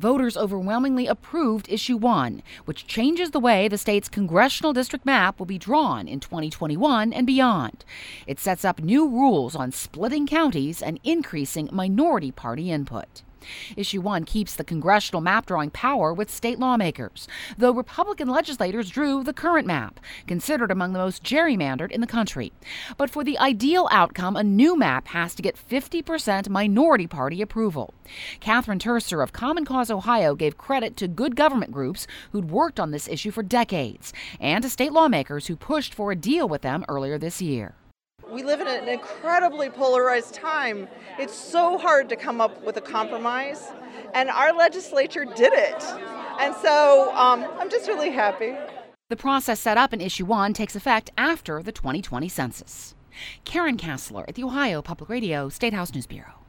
Voters overwhelmingly approved Issue 1, which changes the way the state's congressional district map will be drawn in 2021 and beyond. It sets up new rules on splitting counties and increasing minority party input. Issue 1 keeps the congressional map drawing power with state lawmakers, though Republican legislators drew the current map, considered among the most gerrymandered in the country. But for the ideal outcome, a new map has to get 50% minority party approval. Catherine Terser of Common Cause Ohio gave credit to good government groups who'd worked on this issue for decades, and to state lawmakers who pushed for a deal with them earlier this year. We live in an incredibly polarized time. It's so hard to come up with a compromise, and our legislature did it. And so I'm just really happy. The process set up in Issue 1 takes effect after the 2020 census. Karen Kassler at the Ohio Public Radio State House News Bureau.